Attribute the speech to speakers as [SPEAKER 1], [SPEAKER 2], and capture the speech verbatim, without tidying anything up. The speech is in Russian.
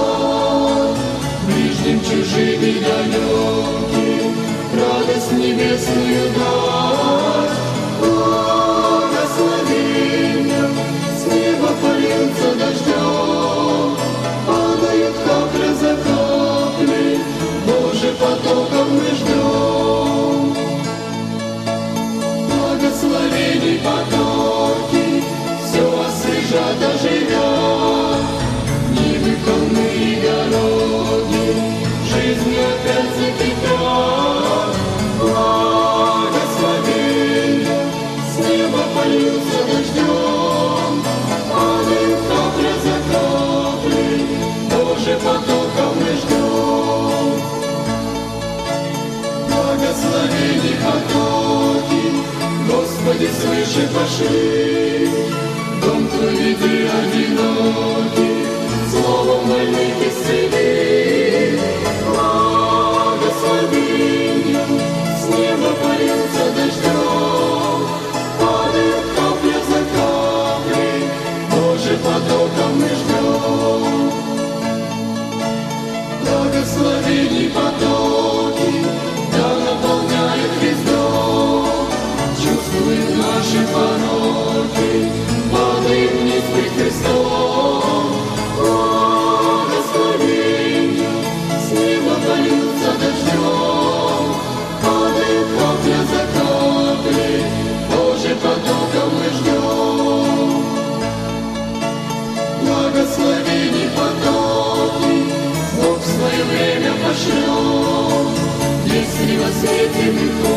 [SPEAKER 1] ближним, чужим и далеким, радость небесную дать. Благословенья с неба польются дождем, падают капля за каплей, Боже, потоком мы ждем. Благословений потоки все освежат, оживят, нивы, холмы и дороги жизнью опять закипят. Благословения с неба польются дождем, падают капля за каплей, Боже, потоком мы ждем. Благословений потоки, Господи, свыше пошли, дом Твой веди одинокий, словом больных исцели. Благословения с неба польются дождем, падают капля за каплей, Боже, потоком мы ждем. Благословений потоки, да наполняет весь дом, чувствуем наши пороки, падаем вниз пред Христом. Благословения с неба польются дождем, падает капля за каплей, Боже, потоком мы ждем. Благословений потоки Бог в свое время пошлет, если во свете мы